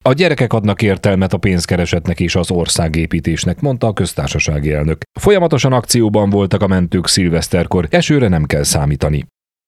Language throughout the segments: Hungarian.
A gyerekek adnak értelmet a pénzkeresetnek és az országépítésnek, mondta a köztársasági elnök. Folyamatosan akcióban voltak a mentők szilveszterkor, esőre nem kell számítani.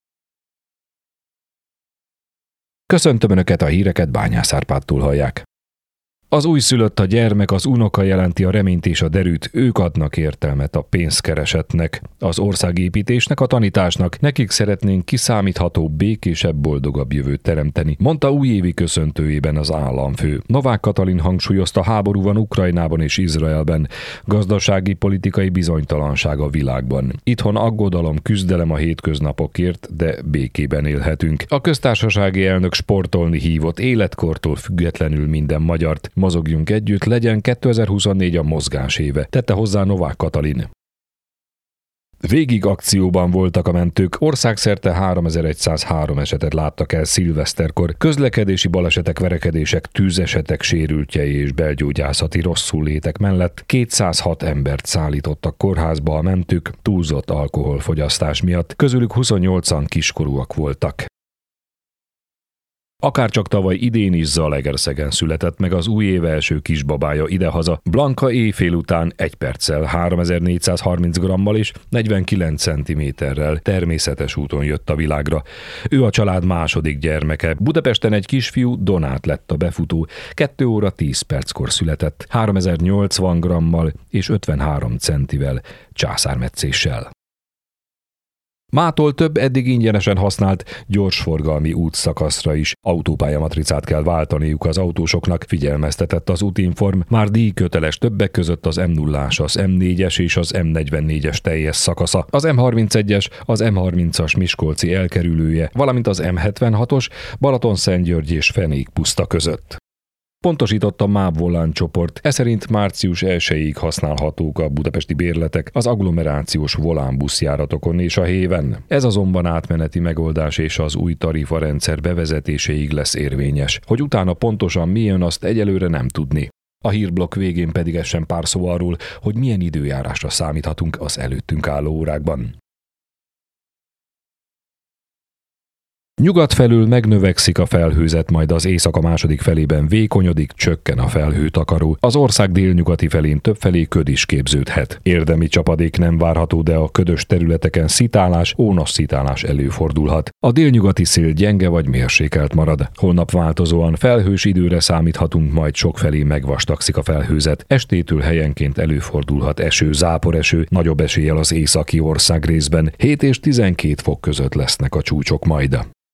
Köszöntöm Önöket, a híreket Bányász Árpádtól hallják. Az újszülött, a gyermek, az unoka jelenti a reményt és a derűt, ők adnak értelmet a pénzkeresetnek, az országépítésnek, a tanításnak, nekik szeretnénk kiszámítható, békésebb, boldogabb jövőt teremteni, mondta újévi köszöntőjében az államfő. Novák Katalin hangsúlyozta, háború van Ukrajnában és Izraelben, gazdasági, politikai bizonytalanság a világban. Itthon aggodalom, küzdelem a hétköznapokért, de békében élhetünk. A köztársasági elnök sportolni hívott, életkortól függetlenül minden magyart. Mozogjunk együtt, legyen 2024 a mozgás éve, tette hozzá Novák Katalin. Végig akcióban voltak a mentők, országszerte 3103 esetet láttak el szilveszterkor, közlekedési balesetek, verekedések, tűzesetek, sérültjei és belgyógyászati rosszullétek mellett 206 embert szállítottak kórházba a mentők túlzott alkoholfogyasztás miatt, közülük 28-an kiskorúak voltak. Akárcsak tavaly idén is Zalaegerszegen született meg az új év első kisbabája idehaza. Blanka éjfél után 1 perccel, 3430 grammal és 49 centiméterrel természetes úton jött a világra. Ő a család második gyermeke. Budapesten egy kisfiú, Donát lett a befutó. 2 óra 10 perckor született, 3080 grammal és 53 centivel, császármetszéssel. Mától több eddig ingyenesen használt gyorsforgalmi útszakaszra is autópályamatricát kell váltaniuk az autósoknak, figyelmeztetett az Útinform. Már díjköteles többek között az M0-as, az M4-es és az M44-es teljes szakasza, az M31-es, az M30-as miskolci elkerülője, valamint az M76-os Balatonszentgyörgy és Fenékpuszta között. Pontosított a MÁV Volán csoport, eszerint március 1-ig használhatók a budapesti bérletek az agglomerációs volánbuszjáratokon és a héven. Ez azonban átmeneti megoldás és az új tarifarendszer bevezetéséig lesz érvényes. Hogy utána pontosan mi jön, azt egyelőre nem tudni. A hírblokk végén pedig essen pár szó arról, hogy milyen időjárásra számíthatunk az előttünk álló órákban. Nyugat felül megnövekszik a felhőzet, majd az éjszaka második felében vékonyodik, csökken a felhőtakaró. Az ország délnyugati felén többfelé köd is képződhet. Érdemi csapadék nem várható, de a ködös területeken szitálás, ónasszitálás előfordulhat. A délnyugati szél gyenge vagy mérsékelt marad. Holnap változóan felhős időre számíthatunk, majd sokfelé megvastagszik a felhőzet. Estétől helyenként előfordulhat eső, záporeső, nagyobb eséllyel az északi ország részben. 7 és 12 fok között lesznek a csúcsok majd.